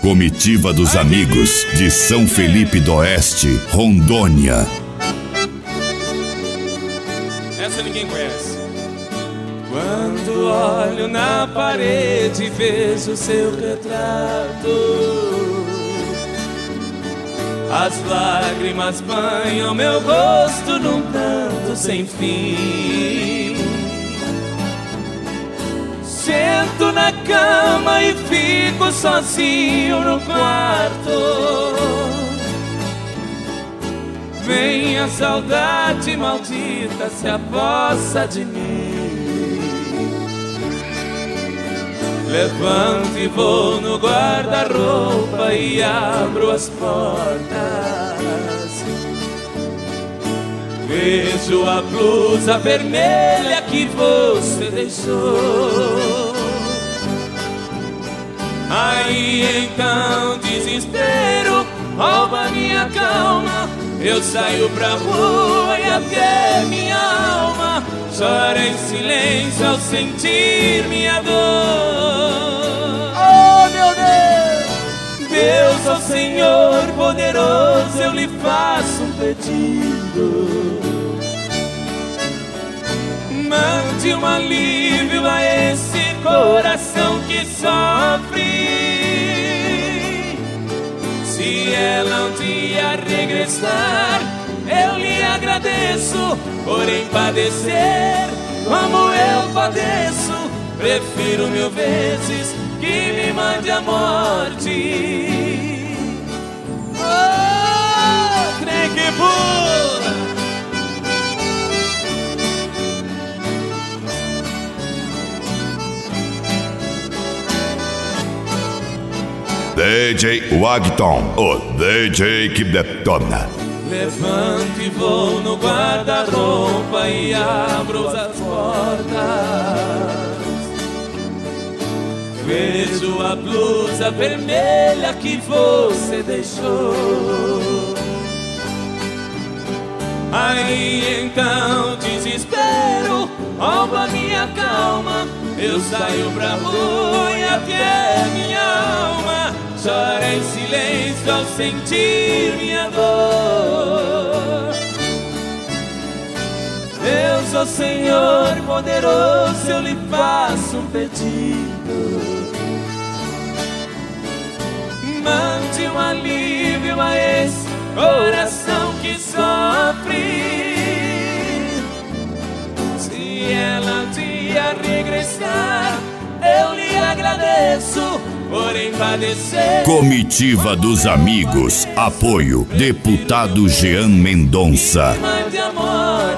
Comitiva dos Amigos de São Felipe do Oeste, Rondônia. Essa ninguém conhece. Quando olho na parede, vejo seu retrato. As lágrimas banham meu rosto num pranto sem fim. Sento na cama e fico sozinho no quarto. Vem a saudade maldita, se apossa de mim. Levanto e vou no guarda-roupa e abro as portas. Vejo a blusa vermelha que você deixou. Aí então desespero rouba minha calma. Eu saio pra rua e até minha alma chora em silêncio ao sentir minha dor. Oh, meu Deus! Deus, ó Senhor poderoso, eu lhe faço um pedido. Mande um alívio a esse coração que sofre. Se ela um dia regressar, eu lhe agradeço. Porém padecer como eu padeço, prefiro 1000 vezes que me mande a morte. Oh, trem que pula. DJ Wagton, o DJ que detona. Levanto e vou no guarda-roupa e abro as portas. Vejo a blusa vermelha que você deixou. Aí então desespero rouba minha calma. Eu saio pra rua e até minha alma chora em silêncio ao sentir minha dor. Deus, ó Senhor poderoso, eu lhe faço um pedido. Mande um alívio a esse coração que sofre. Se ela um dia regressar, eu lhe agradeço. Porém padecer. Comitiva dos Amigos. Apoio Deputado Jean Mendonça. Mande amor.